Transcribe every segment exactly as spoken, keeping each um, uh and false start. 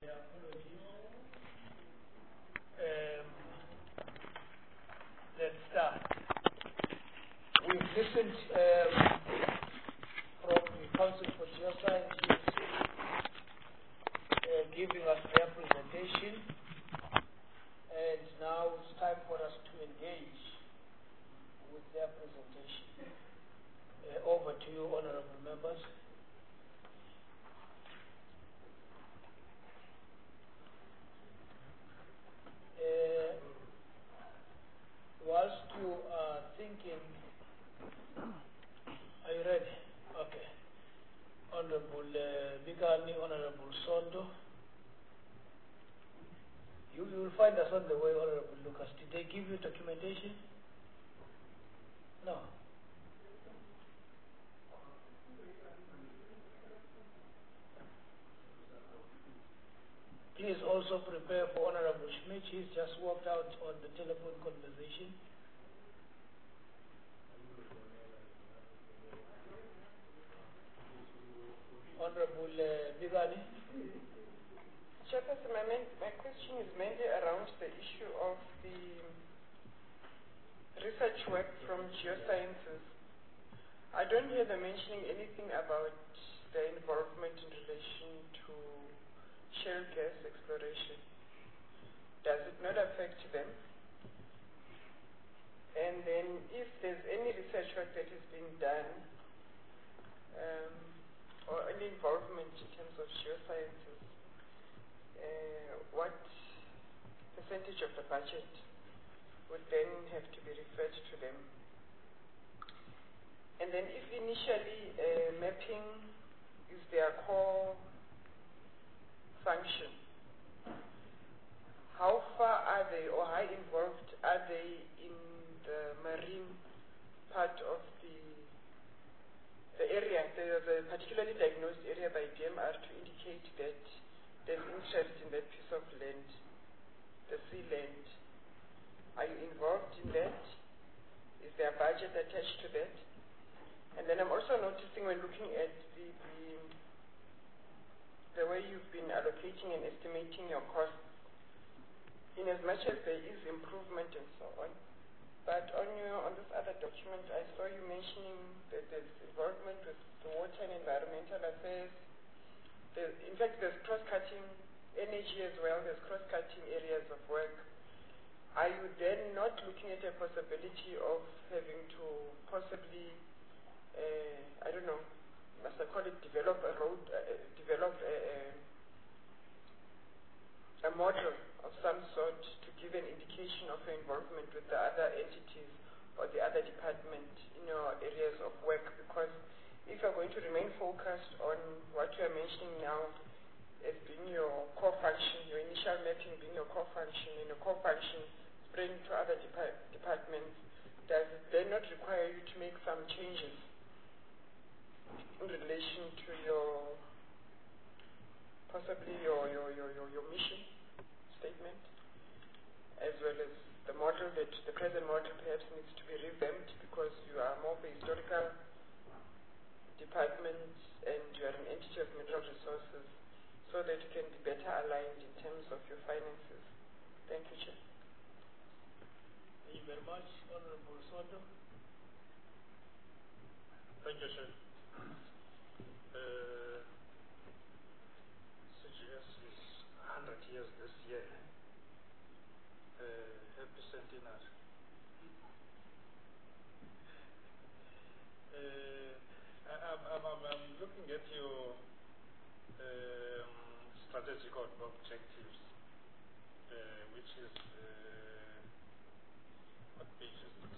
Um, let's start. We've listened um, from the Council for Geosciences uh, giving us their presentation, and now it's time for us to engage with their presentation. Uh, over to you, honorable members. Uh, whilst you are thinking, are you ready? Okay. Honorable uh, Bigani, Honorable Sondo. You, you will find us on the way, Honorable Lucas. Did they give you documentation? No. Please also prepare for Honorable Schmidt. He's just walked out on the telephone conversation. Honorable uh, Bigani. Chairperson, my, main, my question is mainly around the issue of the research work from geosciences. I don't hear them mentioning anything about their involvement in relation to shale gas exploration. Does it not affect them? And then if there's any research work that is being done um, or any involvement in terms of geosciences, uh, what percentage of the budget would then have to be referred to them? And then if initially uh, mapping is their core function, how far are they or how involved are they in the marine part of the the area, the, the particularly diagnosed area by D M R to indicate that there's interest in that piece of land, the sea land? Are you involved in that? Is there a budget attached to that? And then I'm also noticing when looking at the, the, the way you've been allocating and estimating your costs, in as much as there is improvement and so on, but on your on this other document, I saw you mentioning that there's involvement with the water and environmental affairs. There, in fact, there's cross-cutting energy as well. There's cross-cutting areas of work. Are you then not looking at a possibility of having to possibly, uh, I don't know, must I call it, develop a road, uh, develop a, a, a model of some sort to give an indication of your involvement with the other entities or the other department in your areas of work? Because if you're going to remain focused on what you're mentioning now as being your core function, your initial mapping being your core function, and your core function spreading to other depart departments, does it then not require you to make some changes in relation to your, possibly your, your, your, your, your mission statement, as well as the model, that the present model perhaps needs to be revamped because you are more of a historical department and you are an entity of mineral resources, so that you can be better aligned in terms of your finances? Thank you, Chair. Thank you very much. Honorable Soto. Thank you, Chair. Uh, C G S is one hundred years this year. Uh, happy centenary. Uh, I, I'm, I'm, I'm looking at your um, strategic objectives, uh, which is, uh, what page is this?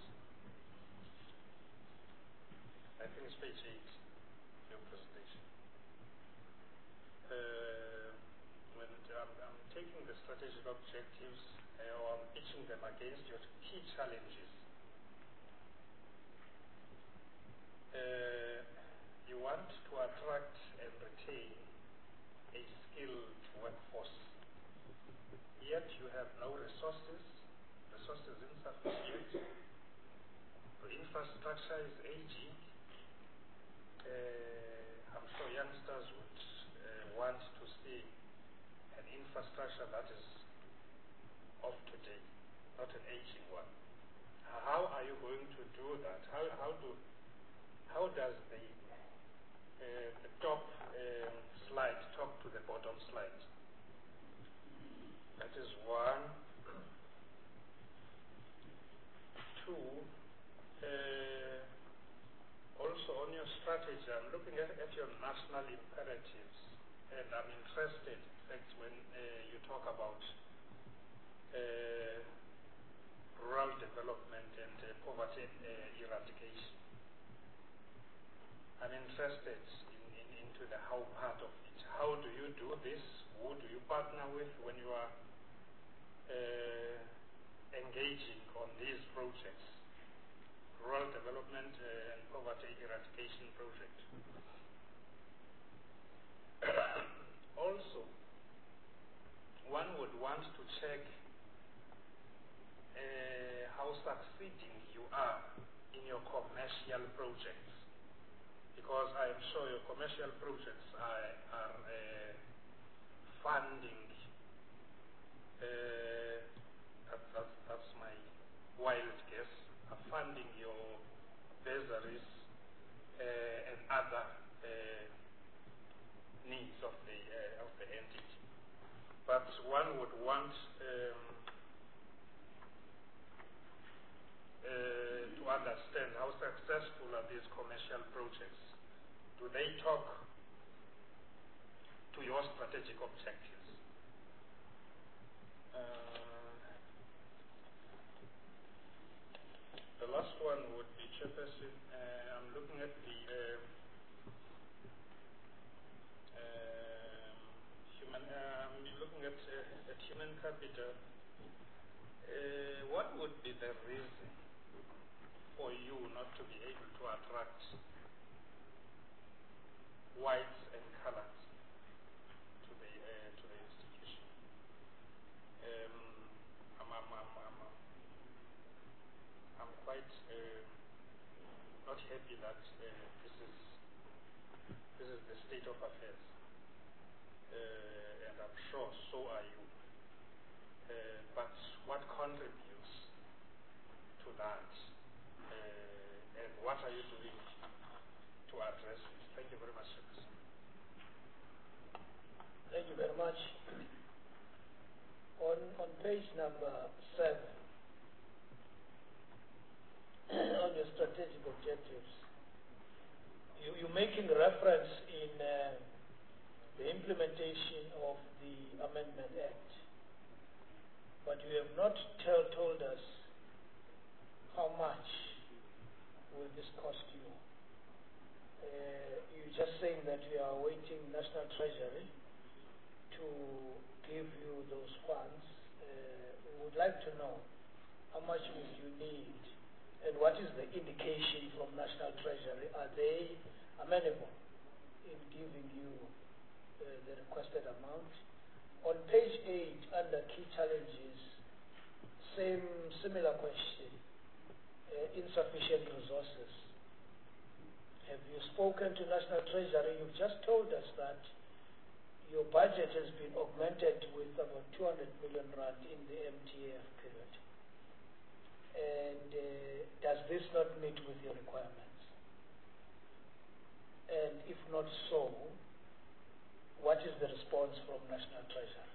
I think it's page eight of your presentation. Uh, when I'm, I'm taking the strategic objectives uh, or I'm pitching them against your key challenges. Uh, you want to attract and retain a skilled workforce, yet you have no resources, resources insufficient, the infrastructure is aging. Uh, I'm sure youngsters would uh, want to see an infrastructure that is of today, not an aging one. How are you going to do that? How how do how does the uh, the top um, slide talk to the bottom slide? That is one. Two. Uh, also on your strategy, I'm looking at, at your national imperatives, and I'm interested, in fact, when uh, you talk about uh, rural development and uh, poverty uh, eradication. I'm interested in, in, into the how part of it. How do you do this? Who do you partner with when you are uh, engaging on these projects? Rural development uh, and poverty eradication project. Also, one would want to check uh, how succeeding you are in your commercial projects, because I am sure your commercial projects are, are uh, funding, uh, that, that, that's my wild guess, are funding your bursaries uh, and other uh, needs of the uh, of the entity. But one would want um, uh, to understand how successful are these commercial projects. Do they talk to your strategic objectives? Uh, the last one would be Chairperson. Uh, I'm looking at the uh, um, human. Uh, I'm looking at uh, at human capital. Uh, what would be the reason for you not to be able to attract whites and colors to the uh, to the institution? Um, I'm, I'm, I'm, I'm, I'm quite uh, not happy that uh, this is this is the state of affairs, uh, and I'm sure so are you. Uh, but what contributes to that, uh, and what are you doing to address it? Thank you very much, Sir. Thank you very much. On, on page number seven, on your strategic objectives, you, you're making reference in uh, the implementation of the Amendment Act, but you have not tell, told us how much will this cost you. Uh, you're just saying that you are awaiting National Treasury to give you those funds. Uh, we would like to know how much would you need, and what is the indication from National Treasury? Are they amenable in giving you uh, the requested amount? On page eight, under key challenges, same similar question, uh, insufficient resources. Have you spoken to National Treasury? You've just told us that your budget has been augmented with about two hundred million rand in the M T A F period. And uh, does this not meet with your requirements? And if not so, what is the response from National Treasury?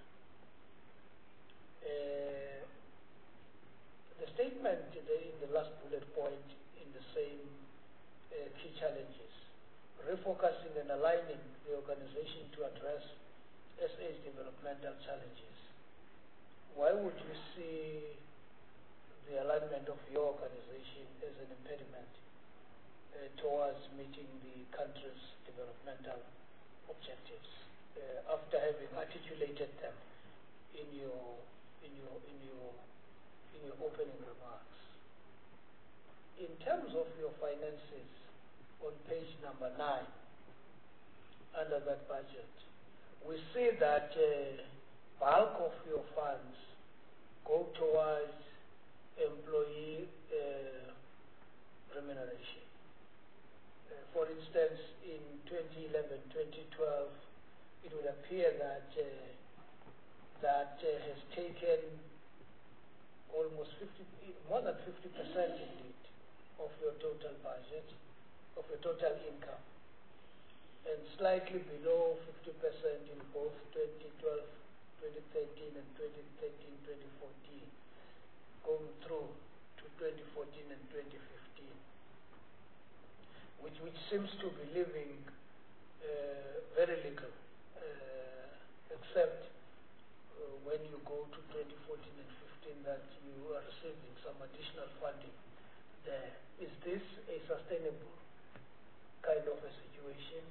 Uh, the statement in the, in the last bullet point in the same uh, key challenges, refocusing and aligning the organization to address S A's developmental challenges. Why would you see the alignment of your organization as an impediment uh, towards meeting the country's developmental objectives uh, after having articulated them in your in your in your in your opening remarks? In terms of your finances, on page number nine, under that budget, we see that uh, bulk of your funds go towards employee uh, remuneration. Uh, for instance, in twenty eleven twenty twelve, it would appear that uh, uh, has taken almost fifty, more than fifty percent indeed of your total budget, of your total income, and slightly below fifty percent in both twenty twelve, twenty thirteen and twenty thirteen, twenty fourteen, going through to twenty fourteen and twenty fifteen, which, which seems to be leaving uh, very little, uh, except uh, when you go to twenty fourteen and fifteen that you are receiving some additional funding there. Is this a sustainable kind of a situation?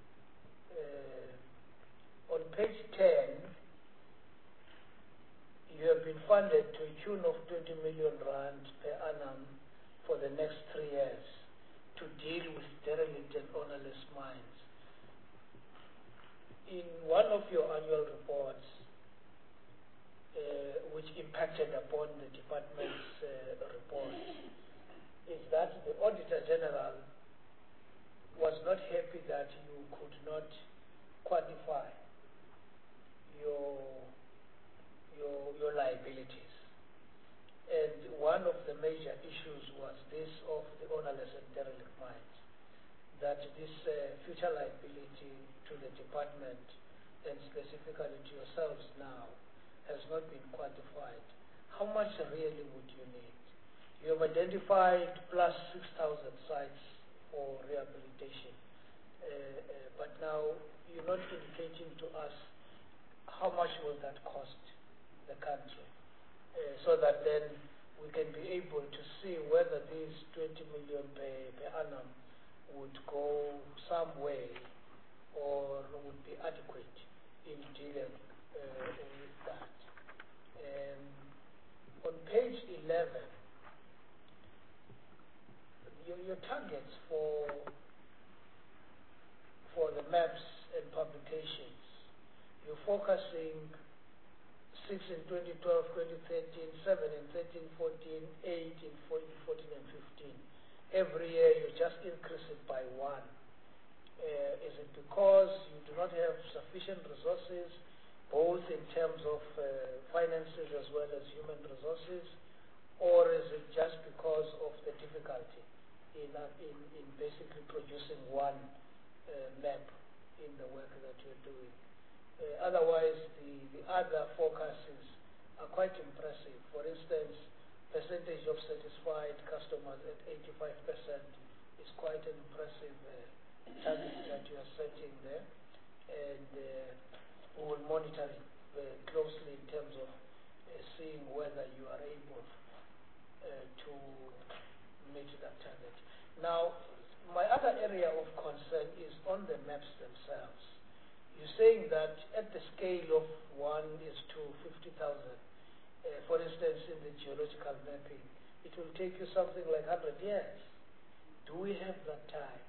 Uh, on page ten, you have been funded to a tune of twenty million rand per annum for the next three years to deal with derelict and ownerless mines. In one of your annual reports, uh, which impacted upon the department's uh, reports, is that the Auditor General was not happy that you could not quantify your, your, your liabilities. And one of the major issues was this of the ownerless and derelict mines, that this uh, future liability to the department and specifically to yourselves now has not been quantified. How much really would you need? You have identified plus six thousand sites for rehabilitation, uh, uh, but now you're not indicating to us how much will that cost the country, uh, so that then we can be able to see whether these twenty million per, per annum would go some way or would be adequate in dealing uh, with that. Um, on page eleven, your, your targets for for the maps and publications, you're focusing six in twenty twelve, twenty thirteen, seven in thirteen, fourteen, eight in fourteen and fifteen. Every year you just increase it by one. Uh, is it because you do not have sufficient resources, both in terms of uh, finances as well as human resources, or is it just because of the difficulty in, uh, in, in basically producing one uh, map in the work that you're doing? Uh, otherwise, the, the other forecasts are quite impressive. For instance, percentage of satisfied customers at eighty-five percent is quite an impressive uh, target that you are setting there. And uh, we will monitor it very closely in terms of uh, seeing whether you are able uh, to meet that target. Now, my other area of concern is on the maps themselves. You're saying that at the scale of one is to fifty thousand, uh, for instance, in the geological mapping, it will take you something like one hundred years. Do we have that time?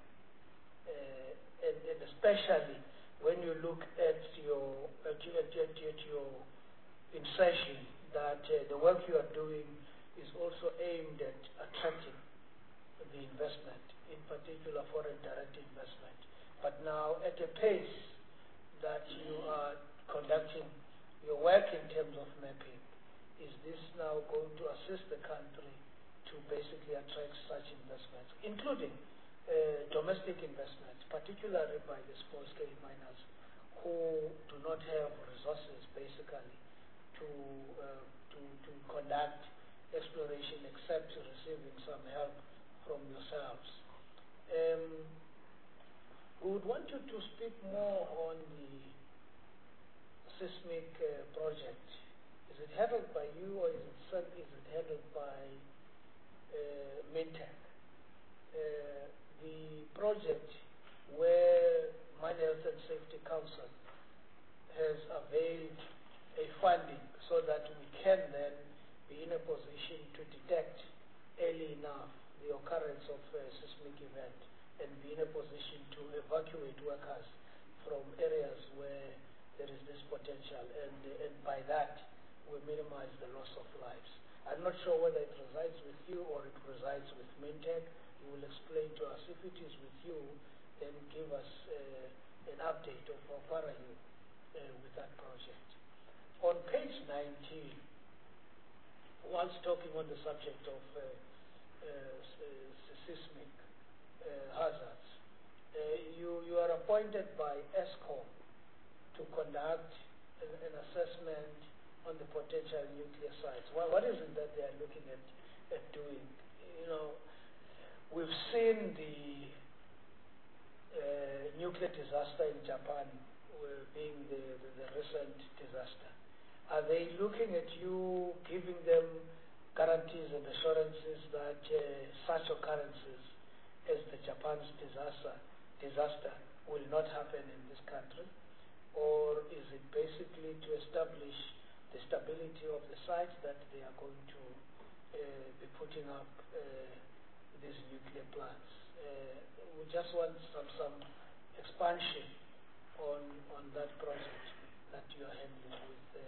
Uh, and, and especially when you look at your, at, your, at, your, at your insertion, that uh, the work you are doing is also aimed at attracting the investment, in particular foreign direct investment. But now at a pace that you are conducting your work in terms of mapping, is this now going to assist the country to basically attract such investments, including uh, domestic investments, particularly by the small-scale miners who do not have resources basically to, uh, to, to conduct exploration except receiving some help from yourselves. Um, we would want you to speak more on the seismic uh, project. Is it handled by you or is it, is it handled by uh, Mintech? Uh, the project where Mine Health and Safety Council has availed a funding so that we can then be in a position to detect early enough the occurrence of a seismic event and be in a position to evacuate workers from areas where there is this potential, and, uh, and by that we minimize the loss of lives. I'm not sure whether it resides with you or it resides with Mintech. You will explain to us. If it is with you, then give us uh, an update of how far are you uh, with that project. On page page nineteen, whilst talking on the subject of uh, uh, seismic uh, hazards, uh, you, you are appointed by ESCOM to conduct an, an assessment on the potential nuclear sites. What, what is it that they are looking at, at doing? You know, we've seen the uh, nuclear disaster in Japan uh, being the, the, the recent disaster. Are they looking at you giving them guarantees and assurances that uh, such occurrences as the Japan's disaster, disaster will not happen in this country? Or is it basically to establish the stability of the sites that they are going to uh, be putting up uh, these nuclear plants? Uh, we just want some, some expansion on, on that project that you are handling with, uh,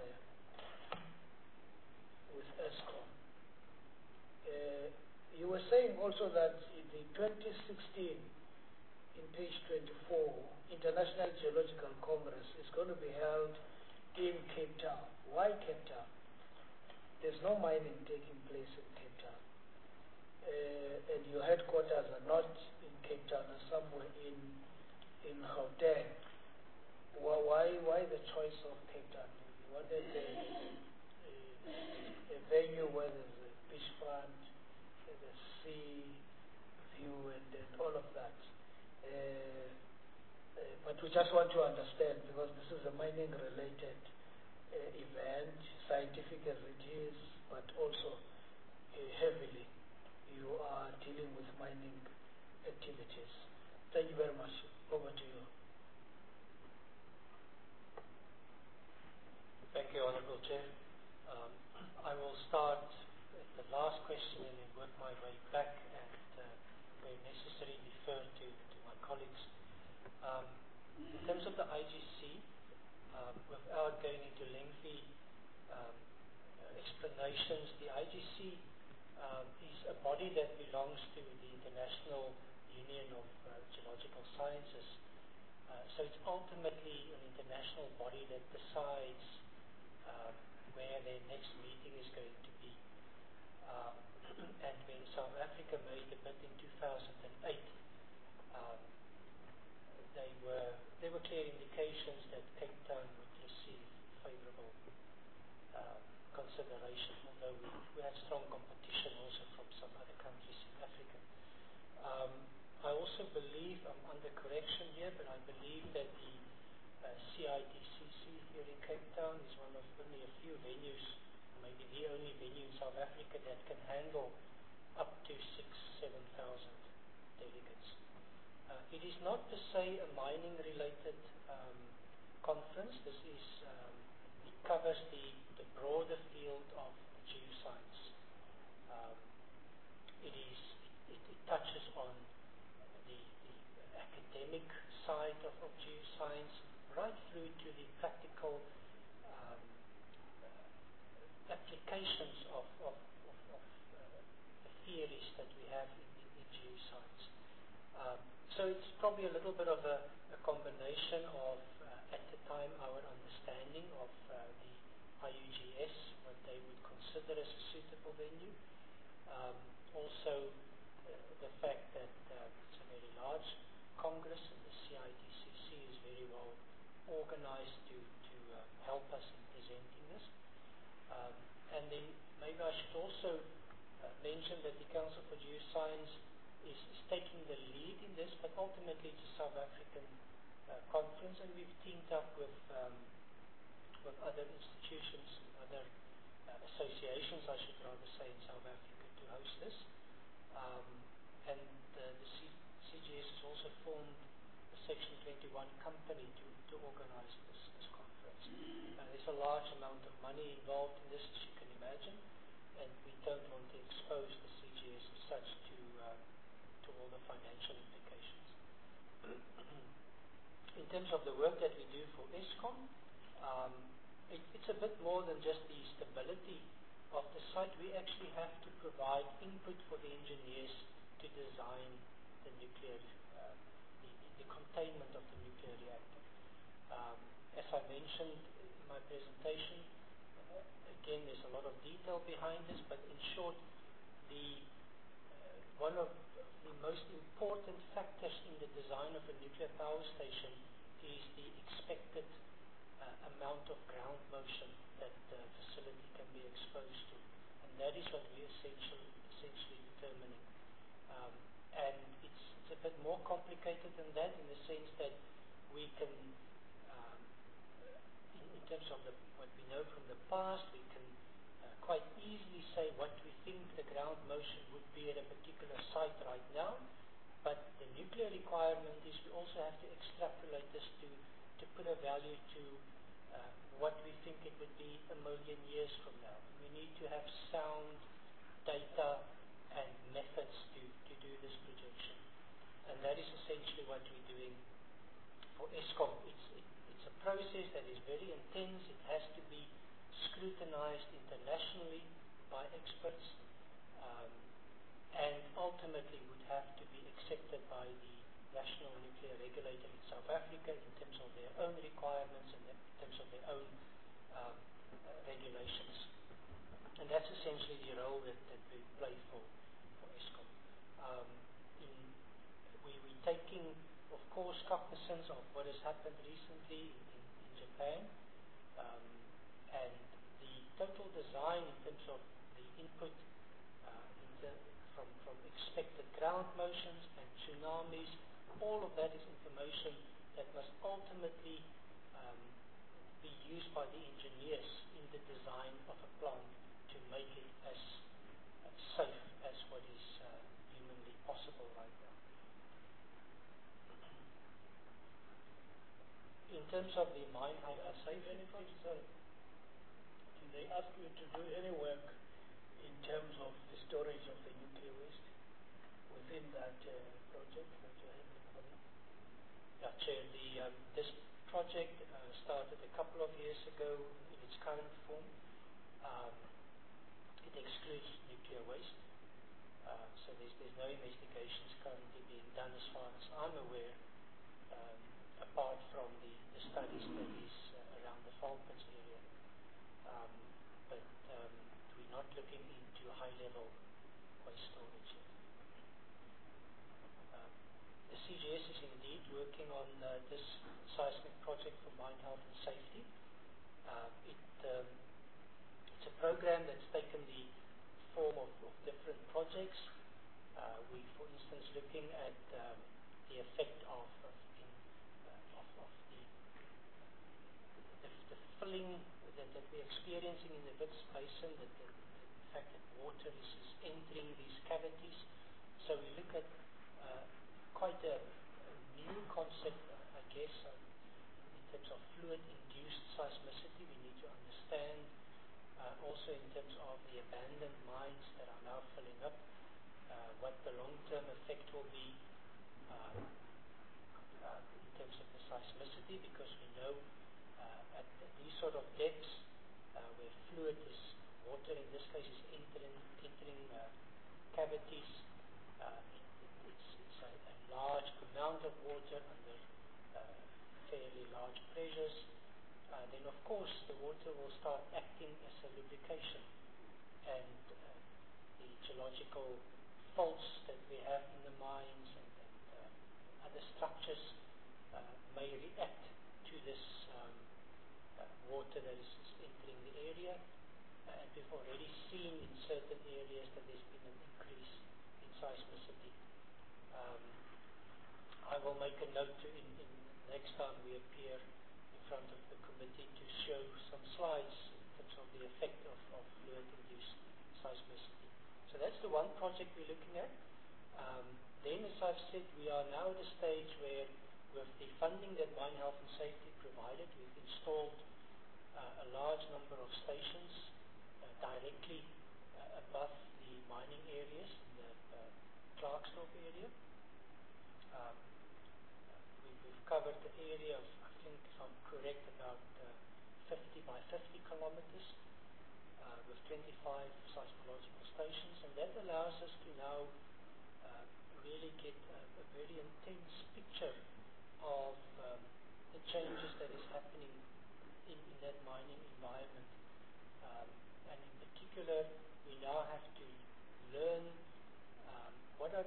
with ESCOM. Uh, you were saying also that in the twenty sixteen, in page twenty-four, International Geological Congress is going to be held in Cape Town. Why Cape Town? There's no mining taking place in Cape Town. Uh, and your headquarters are not in Cape Town, are somewhere in in Gauteng. Why, why the choice of Cape Town? You wanted a, a, a venue where there's a beachfront, the sea view, and, and all of that. Uh, uh, but we just want to understand, because this is a mining-related uh, event, scientific as it is, but also uh, heavily you are dealing with mining activities. Thank you very much. Over to you. Thank you, Honourable Chair. Um, I will start at the last question and then work my way back and, uh, where necessary, defer to, to my colleagues. Um, in terms of the I G C, um, without going into lengthy um, explanations, the I G C um, is a body that belongs to the International Union of uh, Geological Sciences. Uh, so it's ultimately an international body that decides uh, where their next meeting is going to be. Uh, and when South Africa made a bid in two thousand eight, um, they were there were clear indications that Cape Town would receive favourable uh, consideration, although we, we had strong competition also from some other countries in Africa. Um, I also believe, I'm under correction here, but I believe that the uh, C I D C C here in Cape Town is one of only a few venues, maybe the only venue in South Africa that can handle up to six, seven thousand delegates. Uh, it is not per se a mining-related um, conference. This is um, it covers the, the broader field of geoscience. Um, it is it, it touches on the, the academic side of, of geoscience, right through to the practical um, uh, applications of, of, of, of uh, the theories that we have in, in, in geoscience. Um, so it's probably a little bit of a, a combination of, uh, at the time, our understanding of uh, the I U G S, what they would consider as a suitable venue. Um, also, uh, the fact that uh, it's a very large Congress and the C I D C C is very well organized to, to uh, help us in presenting this. Um, and then maybe I should also uh, mention that the Council for Geoscience is, is taking the lead in this, but ultimately it's a South African uh, conference, and we've teamed up with um, with other institutions and other uh, associations, I should rather say, in South Africa to host this. Um, and uh, the C CGS has also formed a Section twenty-one company to, to organize this, this conference. Uh, there's a large amount of money involved in this, as you can imagine, and we don't want to expose the C G S as such to, uh, to all the financial implications. In terms of the work that we do for ESCOM, um, it, it's a bit more than just the stability of the site. We actually have to provide input for the engineers to design the nuclear, uh, the, the containment of the nuclear reactor. Um, as I mentioned in my presentation, uh, one of the most important factors in the design of a nuclear power station is the expected uh, amount of ground motion that the facility can be exposed to. And that is what we're essentially, essentially determining. Um, and it's, it's a bit more complicated than that in the sense that we can, um, in, in terms of the, what we know from the past, we can uh, quite easily say what we think the ground motion would be at a particular site right now. But the nuclear requirement is we also have to extrapolate this to, to put a value to uh, what we think it would be a million years from now. We need to have sound data and methods to, to do this projection. And that is essentially what we're doing for Eskom. It's, it, it's a process that is very intense. It has to be scrutinized internationally by experts, um, and ultimately would have to be accepted by the National Nuclear Regulator in South Africa in terms of their own requirements and in terms of their own um, uh, regulations. And that's essentially the role that, that we play for, for Eskom. Um, in, we, we're taking, of course, cognizance of what has happened recently in, in Japan, um, and the total design in terms of the input uh, in the, from, from expected ground motions and tsunamis, all of that is information that must ultimately um, be used by the engineers in the design of a plant to make it as uh, safe as what is uh, humanly possible right now. In terms of the mine health and safety project, sorry, did they ask you to do any work in terms of the storage of the nuclear waste within that uh, project that you're having for them? Yeah, Chair, the, um, this project uh, started a couple of years ago in its current form. Um, it excludes nuclear waste, uh, so there's, there's no investigations currently being done as far as I'm aware, um, apart from the, the studies that is uh, around the Falklands area. Um, but um, we're not looking into high-level waste storage yet. Um, the C G S is indeed working on uh, this seismic project for mine health and safety. Uh, it, um, it's a program that's taken the form of, of different projects. Uh, we, for instance, looking at um, the effect of, of, in, uh, of, of the, the, the filling that, that we're experiencing in the Wits Basin, that the, the fact that water is, is entering these cavities. So we look at uh, quite a, a new concept, uh, I guess, uh, in terms of fluid-induced seismicity. We need to understand uh, also in terms of the abandoned mines that are now filling up, uh, what the long-term effect will be uh, uh, in terms of the seismicity, because we know uh, at these sort of depths uh, where fluid is, water in this case is entering, entering uh, cavities, uh, it, it, it's, it's a, a large amount of water under uh, fairly large pressures. Uh, then of course the water will start acting as a lubrication, and uh, the geological faults that we have in the mines and, and uh, other structures uh, may react to this um, uh, water that is, is entering the area, uh, and we've already seen in certain areas that there's been an increase in seismicity. Um, I will make a note to in, in next time we appear in front of the committee to show some slides in terms of the effect of, of fluid-induced seismicity. So that's the one project we're looking at. Um, then, as I've said, we are now at a stage where, with the funding that Mine Health and Safety provided, we've installed uh, a large number of stations uh, directly uh, above the mining areas in the uh, Klerksdorp area. Um, we've, we've covered the area of, I think, if I'm correct, about uh, fifty by fifty kilometers uh, with twenty-five seismological stations, and that allows us to now uh, really get a, a very intense picture of um, the changes that is happening in, in that mining environment. Um, and in particular, we now have to learn um, what are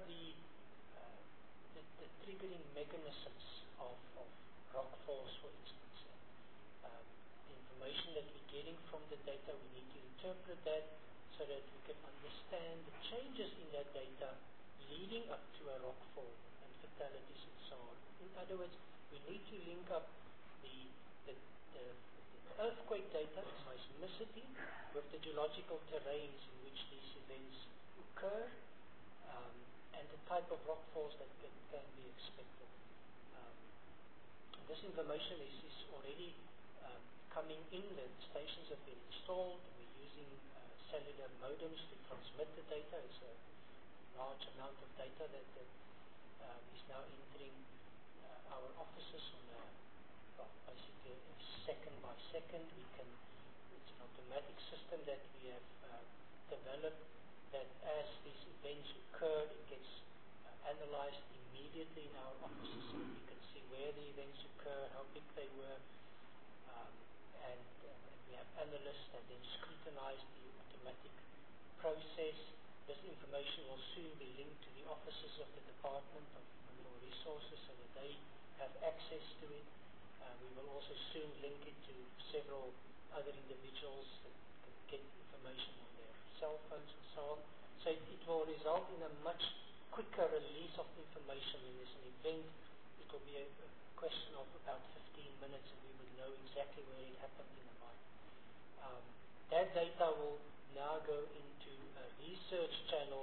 data, we need to interpret that so that we can understand the changes in that data leading up to a rockfall and fatalities and so on. In other words, we need to link up the, the, the, the earthquake data, the seismicity, with the geological terrains in which these events occur, um, and the type of rockfalls that can, can be expected. Um, this information is, is already um, coming in. The stations have been installed. We're using uh, cellular modems to transmit the data. It's a large amount of data that, that um, is now entering uh, our offices on a, well, basically a second by second. We can, it's an automatic system that we have uh, developed, that as these events occur, it gets uh, analyzed immediately in our offices so we can see where the events occur, how big they were, um, and, uh, and we have analysts that then scrutinize the automatic process. This information will soon be linked to the offices of the Department of Mineral Resources so that they have access to it. Uh, we will also soon link it to several other individuals that can get information on their cell phones and so on. So it, it will result in a much quicker release of information. When there's an event, it will be a, a question of about fifteen minutes and we would know exactly where it happened in the mine. Um, that data will now go into a research channel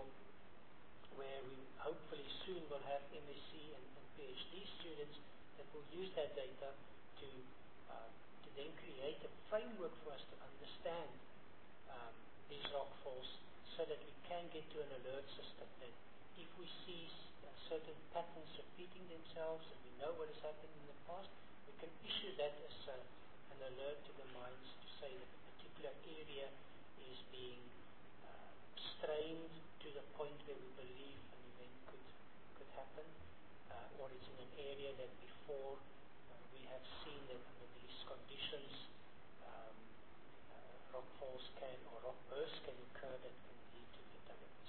where we hopefully soon will have M S c and, and PhD students that will use that data to, uh, to then create a framework for us to understand um, these rockfalls so that we can get to an alert system that if we see uh, certain patterns repeating themselves and we know what has happened in the past, we can issue that as a, an alert to the mines to say that a particular area is being uh, strained to the point where we believe an event could, could happen, uh, or it's in an area that before uh, we have seen that under these conditions um, uh, rockfalls can, or rock bursts can occur that can lead to fatalities.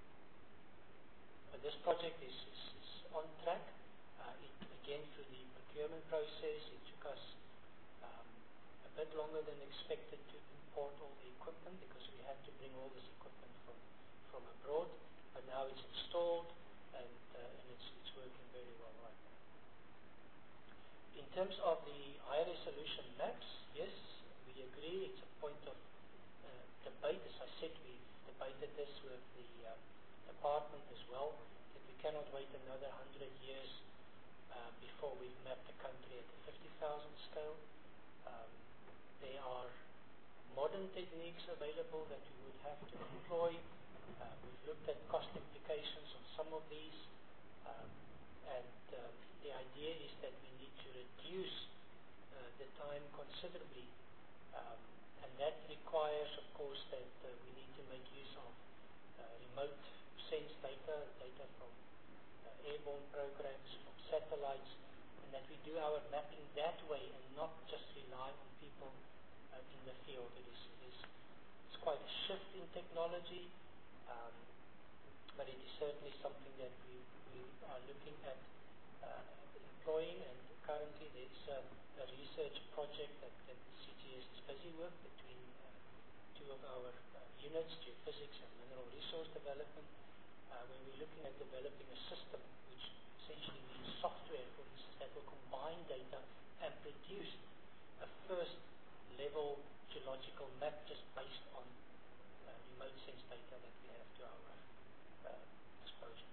But this project is, is, is on track. Uh, it, again, through the procurement process, it took us um, a bit longer than expected to import all the equipment because we had to bring all this equipment from, from abroad. But now it's installed and, uh, and it's, it's working very well right now. In terms of the high resolution maps, yes, we agree. It's a point of uh, debate. As I said, we've debated this with the uh, department as well, that we cannot wait another hundred years uh, before we've mapped the country at the fifty thousand scale. Um, there are modern techniques available that we would have to employ. Uh, we've looked at cost implications on some of these, um, and um, the idea is that we need to reduce uh, the time considerably, um, and that requires, of course, that uh, we need to make use of uh, remote sense data, data from uh, airborne programs, from satellites, and that we do our mapping that way and not just rely on people uh, in the field. It is, it is it's quite a shift in technology, um, but it is certainly something that we, we are looking at uh, employing, and currently there's a, a research project that, that C G S is busy with between uh, two of our uh, units, geophysics and mineral resource development, uh, where we're looking at developing a system which essentially means software, for instance, that will combine data and produce a first level geological map just based on uh, remote sense data that we have to our uh, disposal.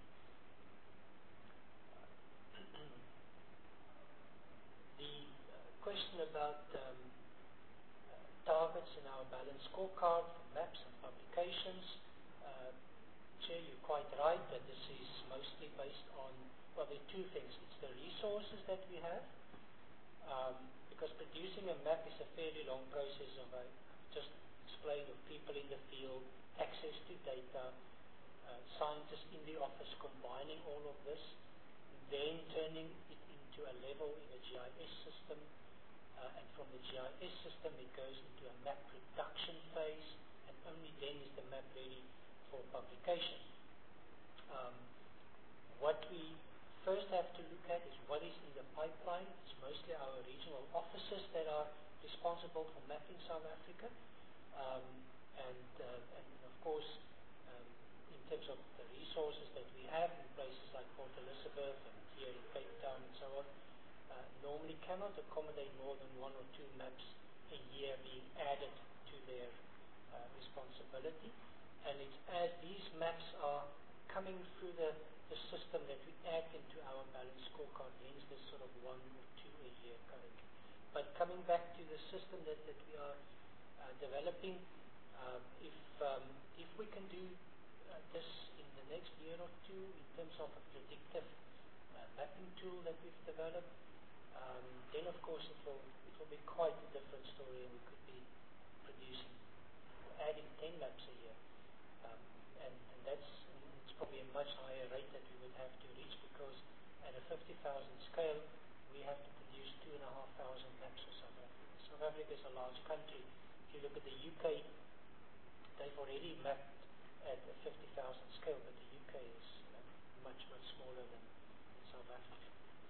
Uh, the uh, question about um, uh, targets in our balanced scorecard for maps and publications, uh, Chair, you're quite right that this is mostly based on, well, there are two things. It's the resources that we have, um, because producing a map is a fairly long process of, I just explained, of people in the field, access to data, uh, scientists in the office combining all of this, then turning it into a level in a G I S system, uh, and from the G I S system it goes into a map production phase, and only then is the map ready for publication. Um, what we first have to look at is what is in the pipeline. It's mostly our regional offices that are responsible for mapping South Africa. Um, and, uh, and of course, um, in terms of the resources that we have in places like Port Elizabeth and here in Cape Town and so on, uh, normally cannot accommodate more than one or two maps a year being added to their uh, responsibility. And it's as these maps are coming through the, the system that we add into our balanced scorecard, hence this sort of one or two a year currently. But coming back to the system that, that we are uh, developing, uh, if, um, if we can do uh, this in the next year or two in terms of a predictive uh, mapping tool that we've developed, um, then of course it will, it will be quite a different story, and we could be producing, adding ten maps a year. Um, and, and that's it's probably a much higher rate that we would have to reach, because at a fifty thousand scale, we have to produce two and a half thousand maps for South Africa. South Africa is a large country. If you look at the U K, they've already mapped at a fifty thousand scale, but the U K is uh, much, much smaller than, than South Africa.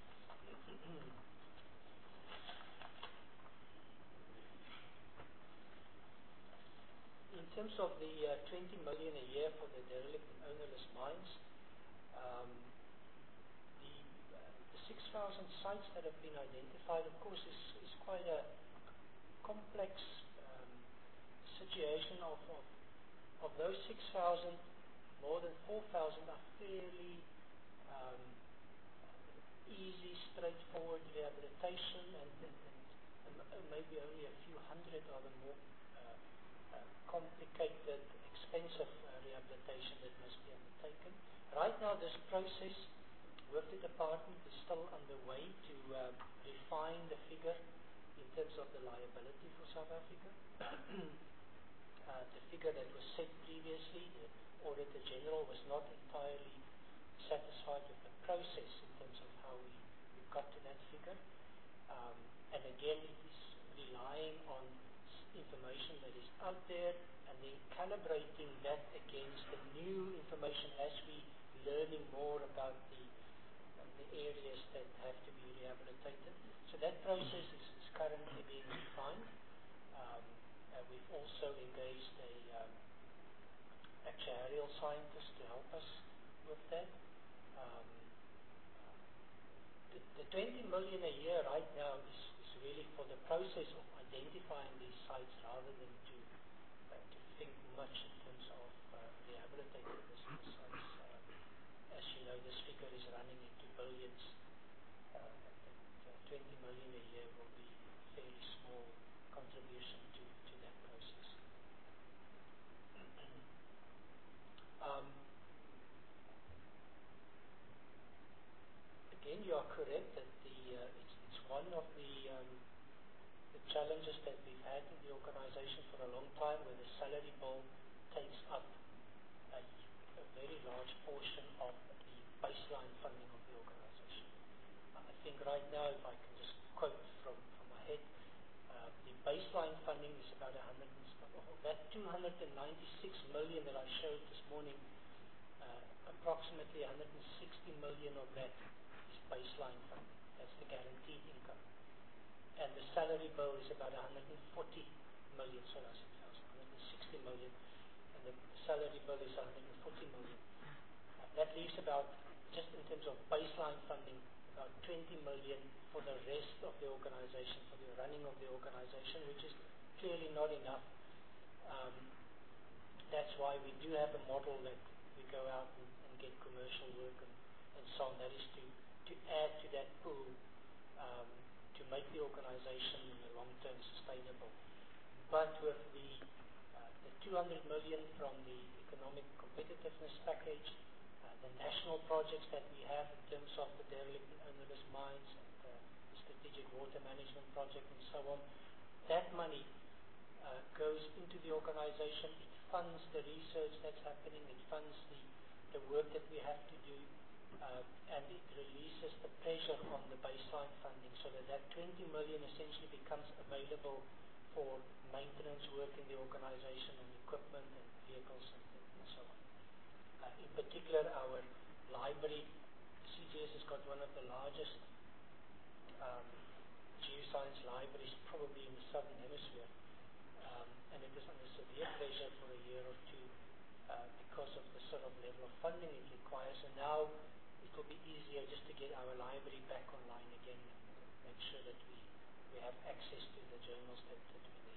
In terms of the uh, twenty million a year for the derelict and ownerless mines, um, the, uh, the six thousand sites that have been identified, of course, is, is quite a complex um, situation. Of, of, of those six thousand, more than four thousand are fairly um, easy, straightforward rehabilitation, and, and, and, and maybe only a few hundred are the more complicated, expensive uh, rehabilitation that must be undertaken. Right now, this process with the department is still underway to uh, refine the figure in terms of the liability for South Africa. uh, the figure that was set previously, the Auditor General was not entirely satisfied with the process in terms of how we, we got to that figure. Um, and again, it is relying on information that is out there, and then calibrating that against the new information as we learning more about the, uh, the areas that have to be rehabilitated. So that process is, is currently being refined. Um, uh, we've also engaged a um, actuarial scientist to help us with that. Um, the, the twenty million a year right now is, is really for the process of identifying these sites, rather than to uh, to think much in terms of uh, rehabilitating these sites. Uh, as you know, this figure is running into billions. Uh, and, uh, twenty million a year will be a fairly small contribution to, to that process. um, again, you are correct that the uh, it's, it's one of the um, the challenges that we've had in the organization for a long time, where the salary bill takes up a, a very large portion of the baseline funding of the organization. Uh, I think right now, if I can just quote from, from my head, uh, the baseline funding is about one hundred, oh, that two hundred ninety-six million that I showed this morning, uh, approximately one hundred sixty million of that is baseline funding. That's the guaranteed income. And the salary bill is about one hundred forty million, sorry, I said one hundred sixty million, and the salary bill is one hundred forty million. Uh, that leaves about, just in terms of baseline funding, about twenty million for the rest of the organization, for the running of the organization, which is clearly not enough. Um, that's why we do have a model that we go out and, and get commercial work and, and so on. That is to, to add to that pool, um, to make the organization in the long term sustainable. But with the, uh, the two hundred million from the economic competitiveness package, uh, the national projects that we have in terms of the derelict and ownerless mines, and uh, the strategic water management project and so on, that money uh, goes into the organization. It funds the research that's happening, it funds the, the work that we have to do, Uh, and it releases the pressure on the baseline funding, so that that twenty million essentially becomes available for maintenance work in the organization on equipment and vehicles and, and so on. Uh, in particular, our library, C G S has got one of the largest um, geoscience libraries probably in the southern hemisphere, um, and it is under funding it requires. And now it will be easier just to get our library back online again and make sure that we, we have access to the journals that, that we need.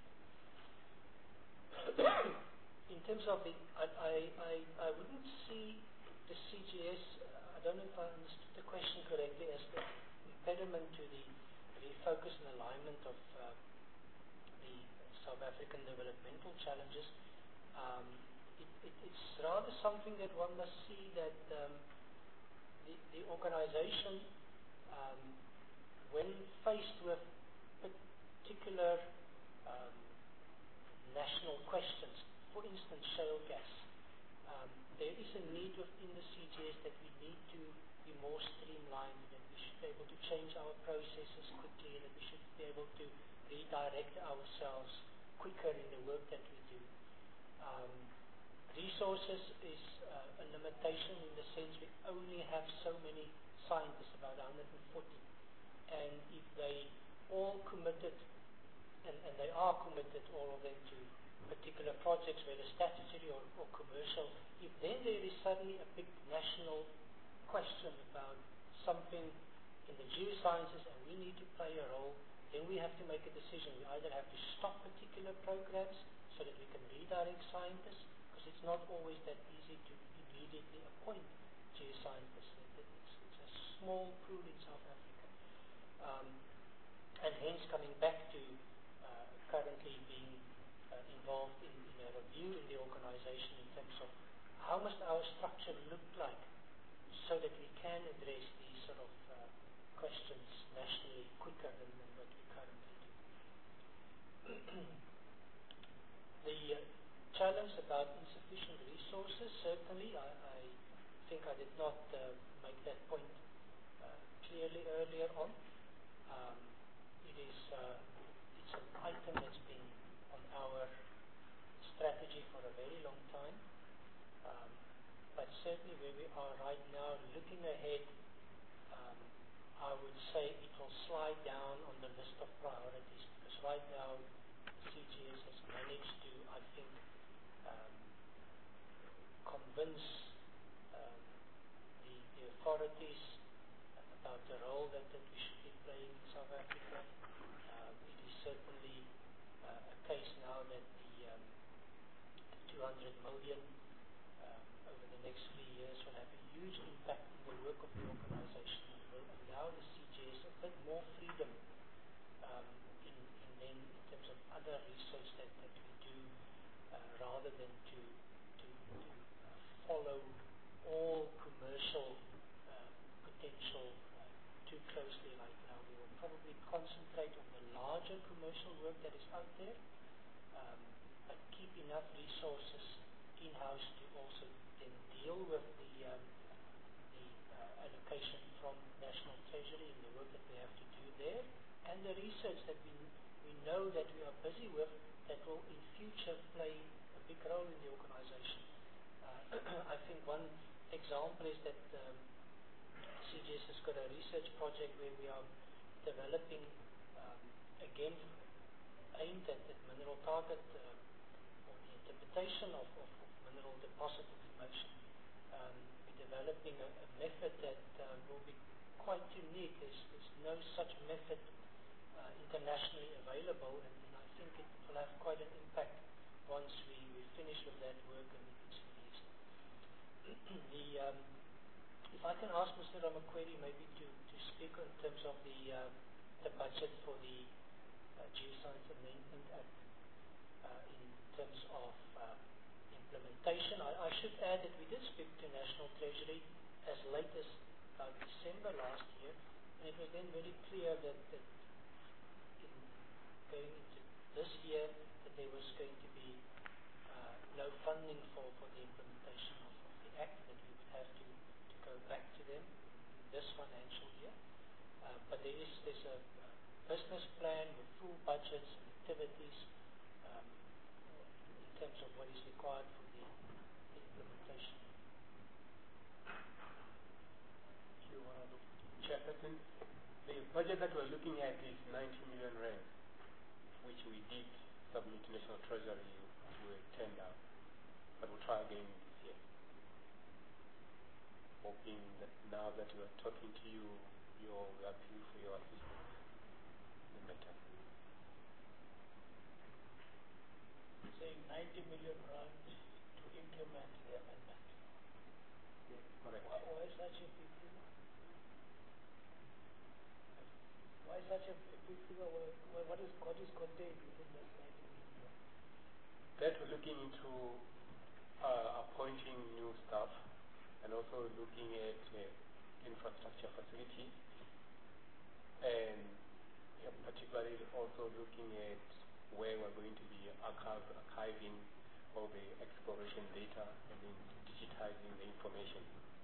In terms of the, I, I, I, I wouldn't see the C G S, I don't know if I understood the question correctly, as the impediment to the refocus and alignment of uh, the South African developmental challenges. Um, it, it, it's rather something that one must see that um, the, the organization, um, when faced with particular um, national questions, for instance, shale gas, um, there is a need within the C G S that we need to be more streamlined, that we should be able to change our processes quickly, that we should be able to redirect ourselves quicker in the work that we do. Um, resources is uh, a limitation in the sense we only have so many scientists, about one hundred forty, and if they all committed, and, and they are committed, all of them, to particular projects, whether statutory or, or commercial, if then there is suddenly a big national question about something in the geosciences and we need to play a role, then we have to make a decision. We either have to stop particular programs so that we can redirect scientists, because it's not always that easy to immediately appoint geoscientists. It's, it's a small pool in South Africa. Um, and hence coming back to uh, currently being uh, involved in, in a review in the organization in terms of how must our structure look like so that we can address these sort of uh, questions nationally quicker than, than what we currently do. The uh, challenge about insufficient resources, certainly, I, I think I did not uh, make that point uh, clearly earlier on. Um, it is uh, it's an item that's been on our strategy for a very long time. Um, but certainly where we are right now, looking ahead, um, I would say it will slide down on the list of priorities, because right now C G S has managed to, I think, um, convince um, the, the authorities about the role that, that we should be playing in South Africa. Um, it is certainly uh, a case now that the, um, the two hundred million um, over the next three years will have a huge impact in the work of the organization and will allow the C G S a bit more freedom um, in, in, then, in terms of other research that, that we do, uh, rather than to, to, to uh, follow all commercial uh, potential uh, too closely right now. We will probably concentrate on the larger commercial work that is out there, um, but keep enough resources in-house to also then deal with the, um, the uh, allocation from National Treasury and the work that we have to do there, and the research that we, we know that we are busy with that will in future play a big role in the organization. Uh, I think one example is that um, C G S has got a research project where we are developing, um, again, aimed at, at mineral target uh, or the interpretation of, of, of mineral deposit information. Um, we're developing a, a method that uh, will be quite unique. There's, there's no such method uh, internationally available, and, and I think it will have quite an impact once we, we finish with that work and it's released. the, um, if I can ask Mister Ramakweli maybe to, to speak in terms of the, uh, the budget for the uh, Geoscience Amendment Act uh, in terms of uh, implementation. I, I should add that we did speak to National Treasury as late as uh, December last year, and it was then very clear that, that in going into this year that there was going to be uh, no funding for, for the implementation of, of the Act, that we would have to, to go back to them this financial year. Uh, but there is there's a, a business plan with full budgets and activities um, in terms of what is required for the, the implementation. Chairperson, the budget that we're looking at is ninety million rand, which we did submit to National Treasury to a tender, but we'll try again this year. hoping that now that we are talking to you, you all will appeal for your assistance in the matter. Saying ninety million rand to implement the amendment. Yes, correct. Why, why such a big figure? Why such a big figure? What, what is what is contained within that ninety million? That we're looking into uh, appointing new staff and also looking at uh, infrastructure facilities and yeah, particularly also looking at where we're going to be archive, archiving all the exploration data and then digitizing the information.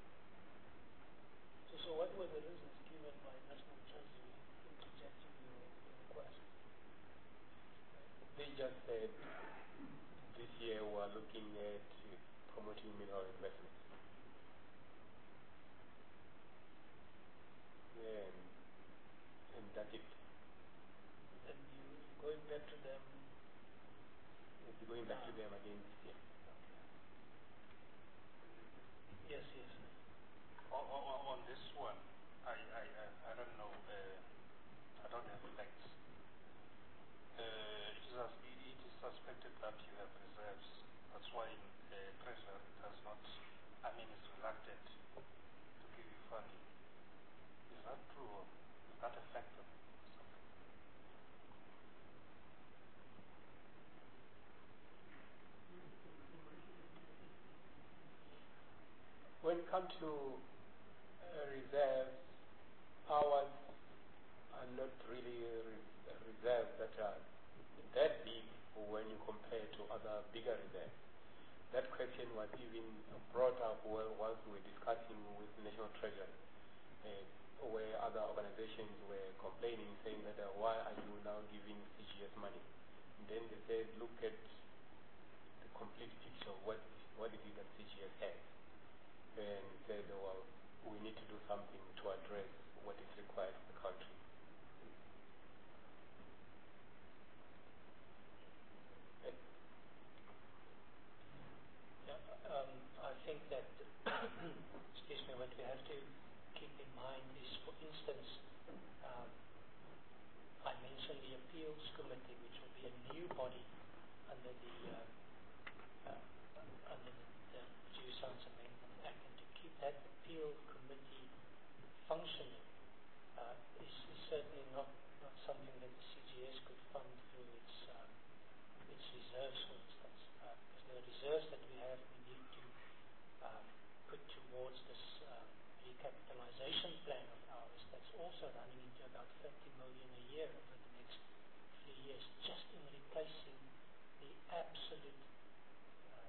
So, so what were the reasons given by National Treasury in rejecting your, your request? They just said this year we're looking at uh, promoting mineral investments. Yeah, and, and that's it. And you going back to them? We'll be going back to them again this year. Yes, yes. On, on, on this one, I, I, I, I don't know, uh, I don't have facts. Uh, it, is as, it is suspected that you have reserves. That's why uh, Treasury does not, I mean, is reluctant to give you funding. Is that true? Is that a factor? When it comes to uh, reserves, ours are not really re- reserves that are that big when you compare to other bigger reserves. That question was even brought up well whilst we were discussing with National Treasury, uh, where other organizations were complaining, saying that uh, why are you now giving C G S money? And then they said, look at the complete picture of what, what it is that C G S has. And said, well, we need to do something to address what is required of the country. Yeah, um, I think that, excuse me, what we have to keep in mind is, for instance, um, I mentioned the Appeals Committee, which will be a new body under the uh, uh, under the, the Geoscience Amendment Act, and to keep that appeal committee functioning uh, is, is certainly not, not something that the C G S could fund through its um, its reserves, for instance. Uh, because the reserves that we have, we need to um, put towards this um, recapitalization plan of ours that's also running into about thirty million a year over the next three years, just in replacing the absolute uh,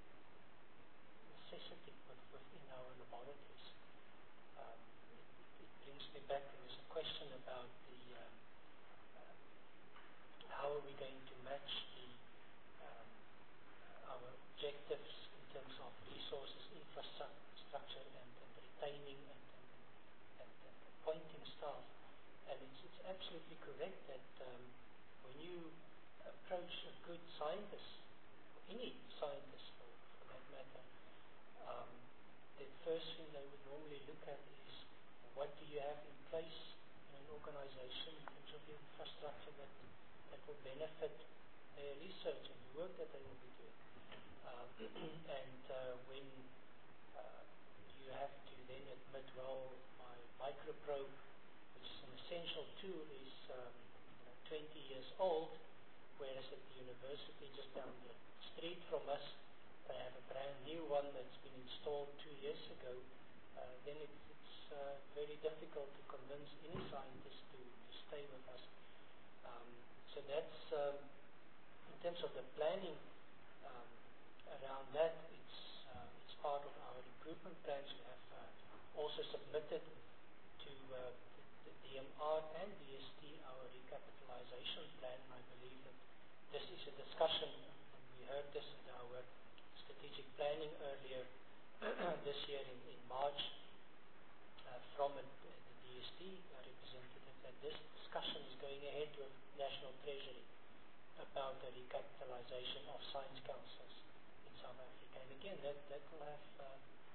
necessity within our laboratories. Um, it, it brings me back, there was a question about the um, uh, how are we going to match the um, our objectives in terms of resources, infrastructure, and, and retaining and, and, and, and appointing staff. And it's, it's absolutely correct that um, when you approach a good scientist, any scientist for, for that matter, um, the first thing they would normally look at is what do you have in place in an organization in terms of the infrastructure that, that will benefit their research and the work that they will be doing. Um, and uh, when uh, you have to then admit, well, my microprobe, which is an essential tool, is um, you know, twenty years old, whereas at the university just down the street from us, they have a brand new one that's been installed two years ago, uh, then it's, it's uh, very difficult to convince any scientist to, to stay with us. Um, so that's, um, in terms of the planning um, around that, it's, uh, it's part of our improvement plans. We have uh, also submitted to uh, the, the D M R and D S T our recapitalization plan, and I believe that this is a discussion, and we heard this at our strategic planning earlier this year in, in March uh, from a, the D S T representative, that this discussion is going ahead with National Treasury about the recapitalization of science councils in South Africa. And again, that, that will have uh,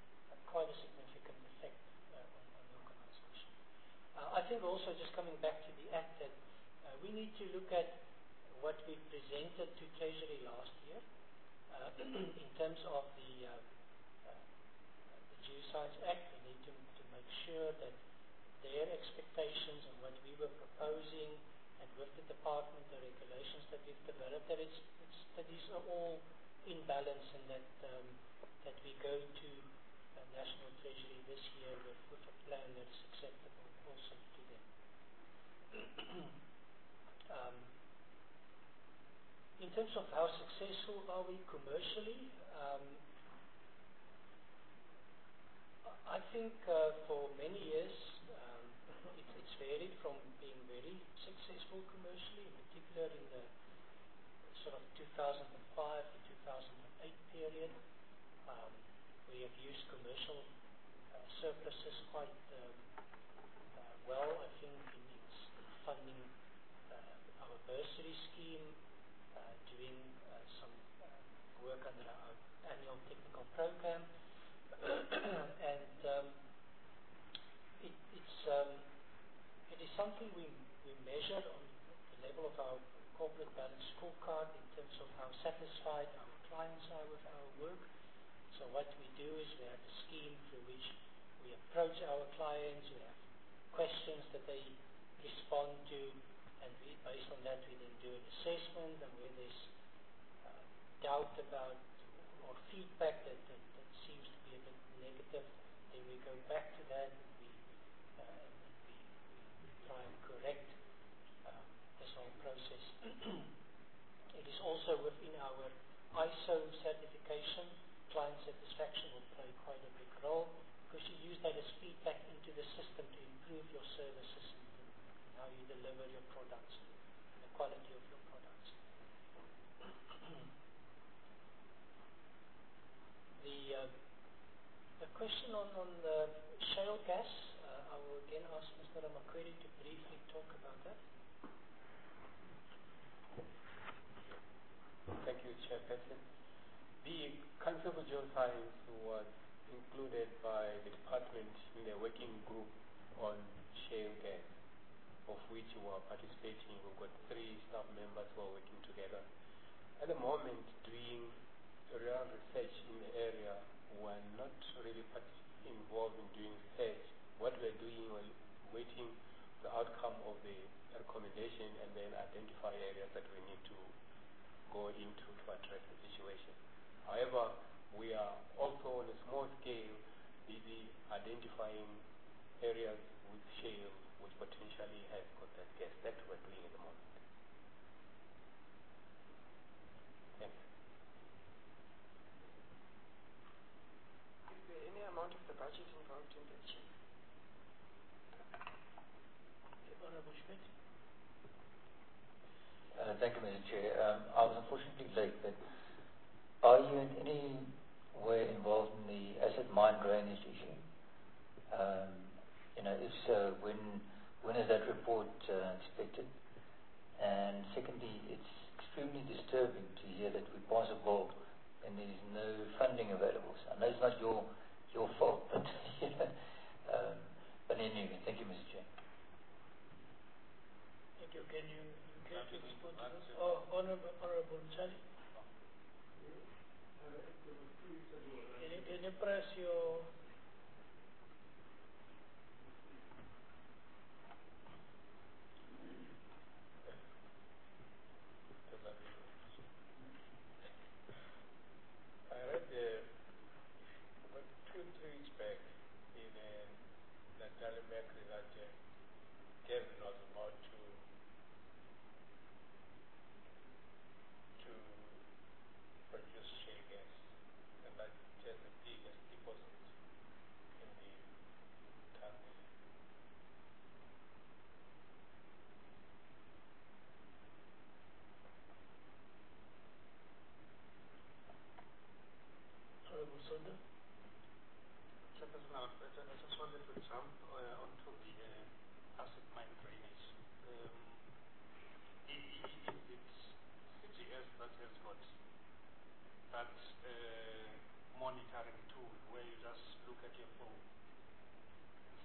quite a significant effect uh, on, on the organization. Uh, I think also, just coming back to the Act, that uh, we need to look at what we presented to Treasury last year uh, in terms of the, uh, uh, the Geoscience Act. We need to, to make sure that their expectations and what we were proposing, and with the department, the regulations that we've developed, that it's, it's that these are all in balance, and that um, that we go to uh, National Treasury this year with, with a plan that is acceptable also to them. um, in terms of how successful are we commercially, um, I think uh, for many years um, it, it's varied from being very successful commercially, in particular in the sort of two thousand five to two thousand eight period. Um, we have used commercial uh, surpluses quite um, uh, well, I think, in, in funding uh, our bursary scheme, uh, doing uh, some uh, work under our annual technical program. and um, it, it's, um, it is something we, we measure on the level of our corporate balance scorecard in terms of how satisfied our clients are with our work. So what we do is we have a scheme through which we approach our clients, we have questions that they respond to, and we, based on that we then do an assessment, and where there's uh, doubt about or feedback that, that, that seems to be a bit negative, then we go back to that and we, uh, and, and we, we try and correct um, this whole process. It is also within our I S O certification. Client satisfaction will play quite a big role, because you use that as feedback into the system to improve your services and, and how you deliver your products and the quality of your products. the uh, the question on, on the shale gas, uh, I will again ask Mister Ramakweli to briefly talk about that. Thank you, Chairperson. The Council for Geoscience was included by the department in the working group on shale gas, of which we are participating. We've got three staff members who are working together. At the moment, doing real research in the area, we're not really involved in doing research. What we're doing, we're waiting for the outcome of the recommendation and then identify areas that we need to go into to address the situation. However, we are also on a small scale busy identifying areas with shale which potentially have got that gas. That we're doing at the moment. Thank you. Is there any amount of the budget involved in that, Chair? Honorable Schmidt. Uh, thank you, Mister Chair. Um, I was unfortunately late, but are you in any way involved in the acid mine drainage issue? Um, you know, if so, when when is that report uh, expected? And secondly, it's extremely disturbing to hear that we pass a bill and there's no funding available. So I know it's not your your fault, but you know. Um, but anyway, thank you, Mister Chair. Thank you. Can you care to respond to this? Oh, Honorable, Honorable Charlie. Can you, can you press your... I read the, about two, three weeks back in uh, Natalie Mercury that uh, Kevin was about to to produce shale gas, and that has the biggest deposit in the country. Honorable Sonda. Chairperson, I I just wanted to jump uh, onto the uh, acid mine drainage. Um, i- i- is it C G S that has got that uh, monitoring tool where you just look at your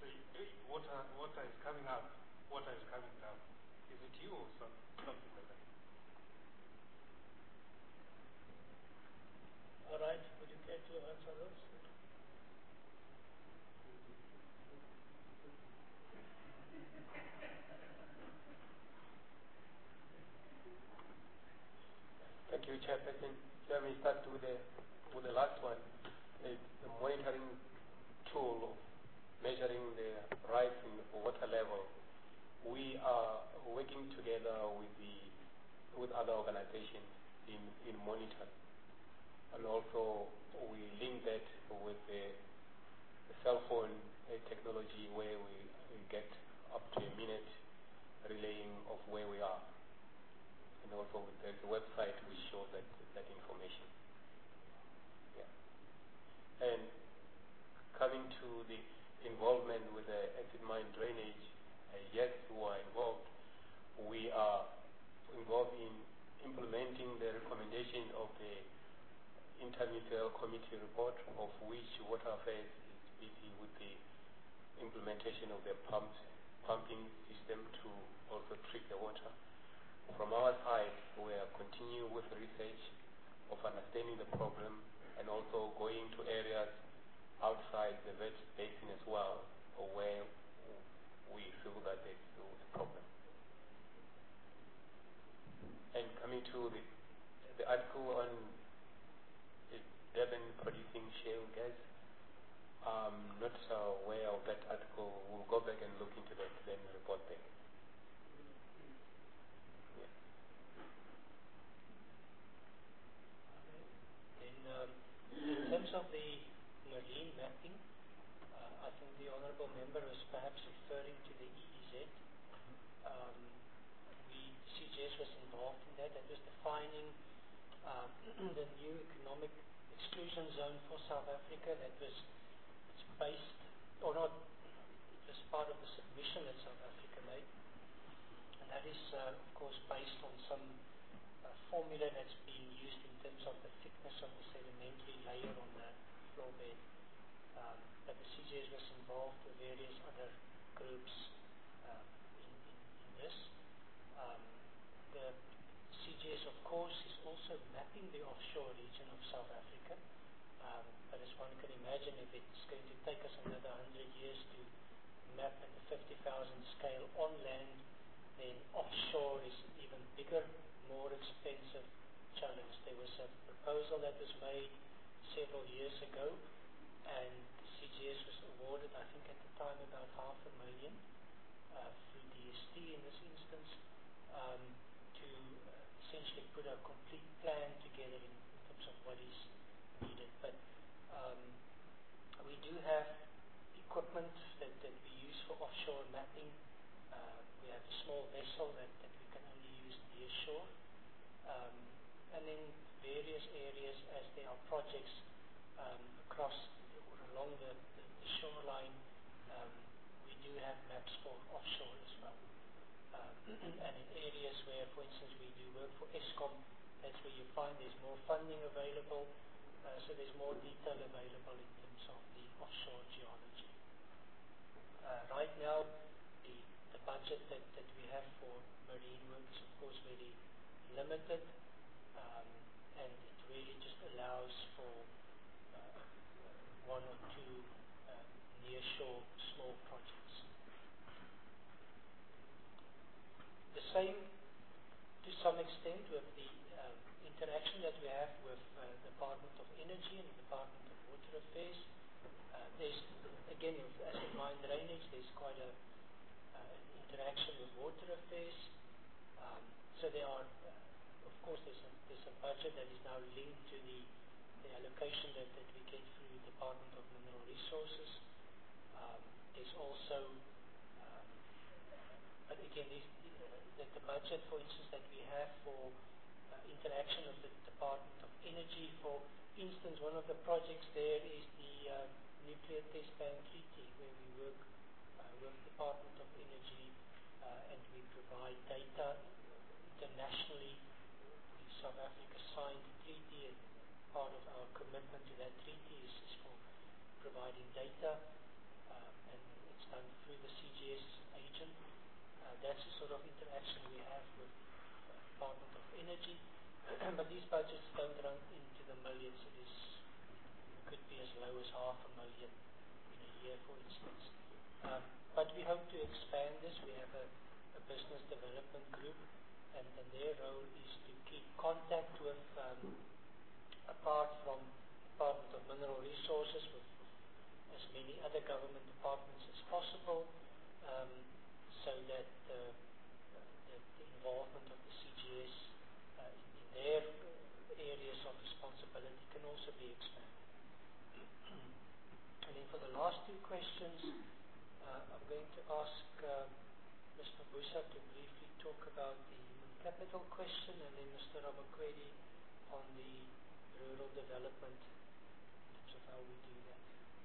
say, hey, water, water is coming up, water is coming down. Is it you or some, something like that? All right, would you care to answer those? Thank you, Chairperson. Let me start with the, with the last one. The, the monitoring tool of measuring the rise in water level. We are working together with the with other organizations in, in monitoring. And also we link that with the, the cell phone uh, technology where we, we get up to a minute relaying of where we are. And also there's a website which shows that, that information. Yeah. And coming to the involvement with the acid mine drainage, uh, yes, who are involved. We are involved in implementing the recommendation of the Interministerial Committee report, of which Water Affairs is busy with the implementation of the pump, pumping system to also treat the water. From our side, we are continuing with research of understanding the problem and also going to areas outside the West Basin as well, where we feel that there's still a problem. And coming to the, the article on Durban producing shale gas, I'm not uh, aware of that article. We'll go back and look into that, then report back. Yeah. Then, um, in terms of the marine mapping, uh, I think the honourable member was perhaps referring to the E E Z. Um, we, C G S was involved in that. That was defining uh, the new economic exclusion zone for South Africa. That was it's based, or not, it was part of the submission that South Africa made. And that is, uh, of course, based on some uh, formula that's being used in terms of the thickness of the sedimentary layer on the floor bed. Um, but the C G S was involved with various other groups uh, in, in, in this. Um, the C G S, of course, is also mapping the offshore region of South Africa. Um, but as one can imagine, if it's going to take us another one hundred years to map at the fifty thousand scale on land, then offshore is an even bigger, more expensive challenge. There was a proposal that was made several years ago, and the C G S was awarded, I think at the time, about half a million uh, through D S T in this instance, um, to uh, essentially put a complete plan together in, in terms of what is needed. But um, we do have equipment that, that we use for offshore mapping. Uh, we have a small vessel that, that we can only use near shore. Um, and in various areas, as there are projects um, across or along the, the, the shoreline, um, we do have maps for offshore as well. Um, and in areas where, for instance, we do work for Eskom, that's where you find there's more funding available, uh, so there's more detail available in terms of the offshore geology. Uh, right now, the, the budget that, that we have for marine work is, of course, very limited, um, and it really just allows for uh, one or two uh, near-shore small projects. The same, to some extent, with the um, interaction that we have with uh, the Department of Energy and the Department of Water Affairs. Uh, there's, again, with acid mine drainage, there's quite a, uh, an interaction with Water Affairs. Um, so there are, uh, of course, there's a, there's a budget that is now linked to the, the allocation that, that we get through the Department of Mineral Resources. Um, there's also, um, but again, these, that the budget, for instance, that we have for uh, interaction with the Department of Energy, for instance, one of the projects there is the uh, Nuclear Test Ban Treaty, where we work uh, with the Department of Energy uh, and we provide data internationally. South Africa signed the treaty, and part of our commitment to that treaty is, is for providing data, um, and it's done through the C G S agent. Uh, that's the sort of interaction we have with the Department of Energy. But these budgets don't run into the millions. It is, could be as low as half a million in a year, for instance. Um, but we hope to expand this. We have a, a business development group, and, and their role is to keep contact with, um, apart from Department of Mineral Resources, with, with as many other government departments as possible, um, so that uh, the, the involvement of the C G S uh, in, in their areas of responsibility can also be expanded. And then for the last two questions, uh, I'm going to ask uh, Mister Mabuza to briefly talk about the human capital question, and then Mister Ramakwedi on the rural development in terms of how we do that.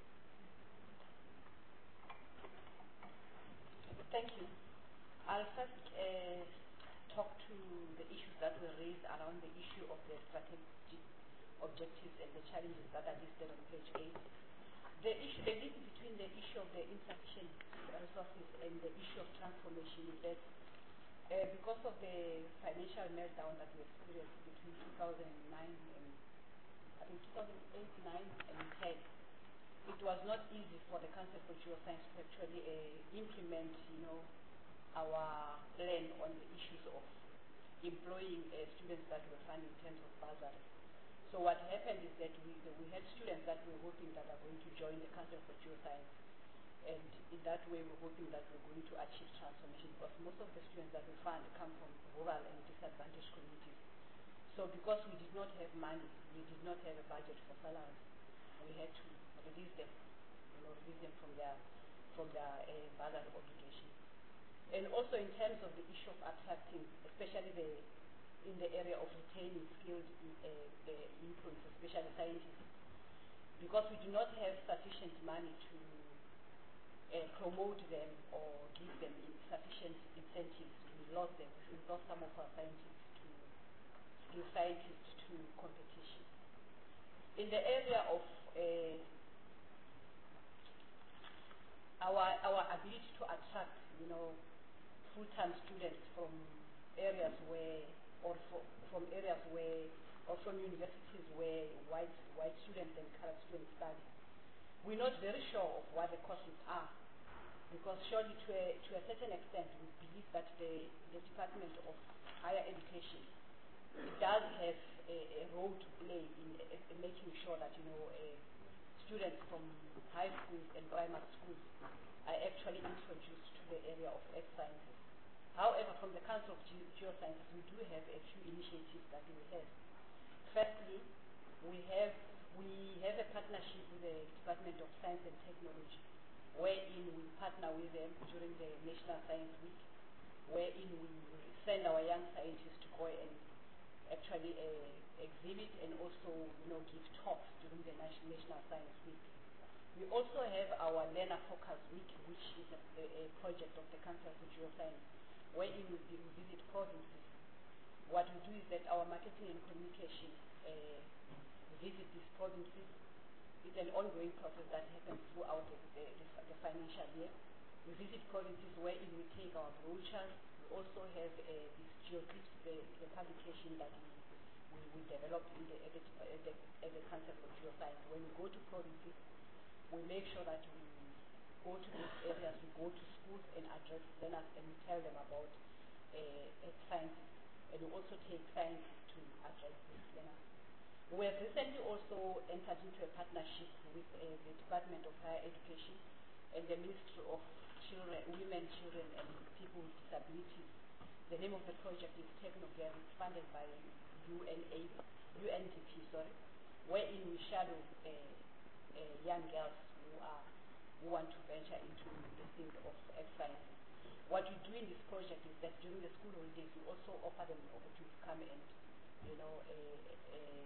Thank you. I'll first uh, talk to the issues that were raised around the issue of the strategic objectives and the challenges that are listed on page eight. The issue, the link between the issue of the insufficient resources and the issue of transformation is that uh, because of the financial meltdown that we experienced between two thousand nine and I think two thousand eight, nine, and ten, it was not easy for the Council for Geoscience to actually uh, implement, you know, our plan on the issues of employing uh, students that were funded in terms of bursary. So what happened is that we, we had students that were hoping that are going to join the Council for Geoscience, and in that way we're hoping that we're going to achieve transformation, because most of the students that we fund come from rural and disadvantaged communities. So because we did not have money, we did not have a budget for salaries, we had to release them, you know, release them from their from their uh, bursary obligation. And also in terms of the issue of attracting, especially the in the area of retaining skilled uh, uh, employees, especially scientists, because we do not have sufficient money to uh, promote them or give them sufficient incentives. We lost them. We lost some of our scientists to skilled scientists to competition. In the area of uh, our our ability to attract, you know, full-time students from areas where, or for, from areas where, or from universities where white white students and colored students study, we're not very sure of what the courses are, because surely to a to a certain extent we believe that the the Department of Higher Education, it does have a, a role to play in, in making sure that, you know, uh, students from high schools and primary schools are actually introduced to the area of earth sciences. However, from the Council of Ge Geosciences, we do have a few initiatives that we have. Firstly, we have we have a partnership with the Department of Science and Technology, wherein we partner with them during the National Science Week, wherein we send our young scientists to go and actually uh, exhibit and also, you know, give talks during the National Science Week. We also have our Learner Focus Week, which is a, a, a project of the Council for Geoscience, wherein we, we visit provinces. What we do is that our marketing and communication uh, visit these provinces. It's an ongoing process that happens throughout the, the, the, the financial year. We visit provinces wherein we take our brochures. We also have uh, this GeoTips, the, the publication that we, we, we developed in the, at, the, at, the, at the Council for Geoscience. When we go to provinces, we make sure that we go to these areas, we go to schools and address learners and we tell them about uh, sciences. And we also take sciences to address these learners. We have recently also entered into a partnership with uh, the Department of Higher Education and the Ministry of Children, Women, Children and People with Disabilities. The name of the project is TechnoGirl. It's funded by U N A, U N D P, sorry, wherein we shadow uh, uh, young girls who are who want to venture into the field of earth sciences. What we do in this project is that during the school holidays, we also offer them the opportunity to come and, you know, uh, uh,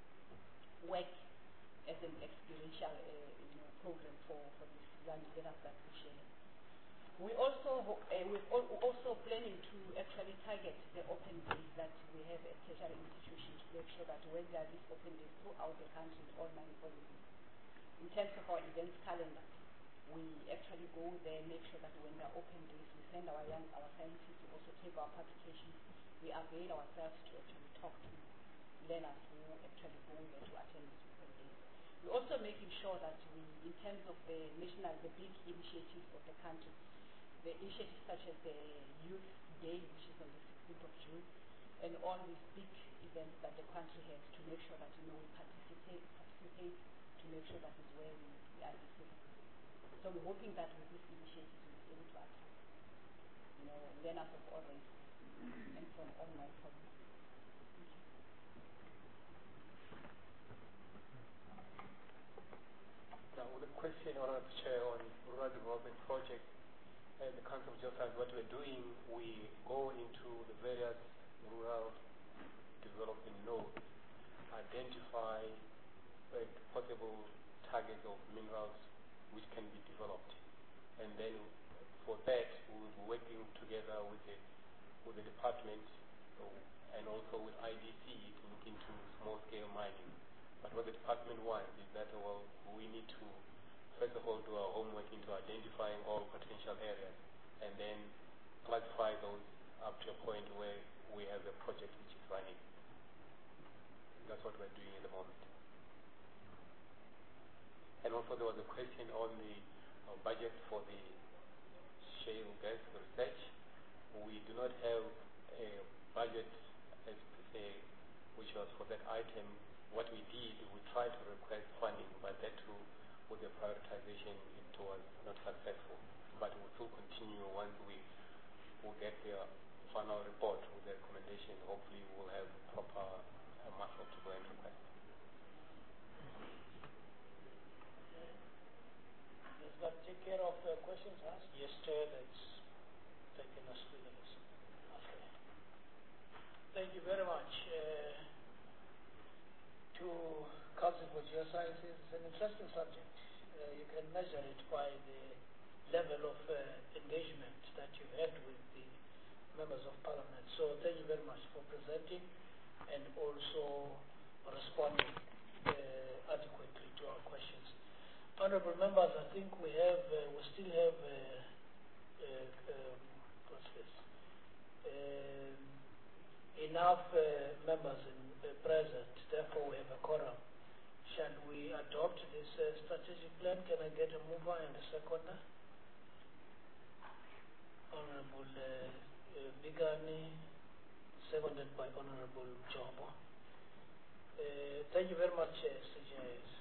work as an experiential uh, you know, program for, for these young learners that we share. We also uh, we're also planning to actually target the open days that we have at tertiary institutions to make sure that when there are these open days throughout the country, all nine provinces, in terms of our events calendar, we we actually go there, make sure that when there are open days, we send our young, our scientists to also take our publications. We avail ourselves to actually talk to learners who actually go there to attend these open days. We're also making sure that we, in terms of the national, the big initiatives of the country, the initiatives such as the Youth Day, which is on the sixteenth of June, and all these big events that the country has, to make sure that, you know, we participate, participate to make sure that is where we, we are visible. So we're hoping that with this initiative we'll be able to attract, you know, learners of all races and from all non-profits. Thank you. Now, with a question, Honourable Chair, on rural development project, and the Council of Geoscience, what we're doing, we go into the various rural development nodes, identify uh, possible targets of minerals which can be developed, and then for that we will be working together with the with the department so, and also with I D C to look into small-scale mining. But what the department wants is that, well, we need to first of all do our homework into identifying all potential areas, and then classify those up to a point where we have a project which is running. That's what we're doing at the moment. And also there was a question on the uh, budget for the shale gas research. We do not have a budget as per se, which was for that item. What we did, we tried to request funding, but that too, with the prioritization, it was not successful. But we'll still continue once we will get the final report with the recommendation. Hopefully we'll have proper uh, muscle to go and request. Does that take care of the questions asked? Yes, Chair, that's taken us through the list. Okay. Thank you very much. Uh, to Council for Geosciences, it's an interesting subject. Uh, you can measure it by the level of uh, engagement that you've had with the members of Parliament. So thank you very much for presenting and also responding uh, adequately to our questions. Honourable members, I think we have, uh, we still have, uh, uh, um, what's this, um, enough uh, members in, uh, present, therefore we have a quorum. Shall we adopt this uh, strategic plan? Can I get a mover and a seconder? Honourable uh, uh, Bigani, seconded by Honourable Jobo. Uh, thank you very much, uh, C J S.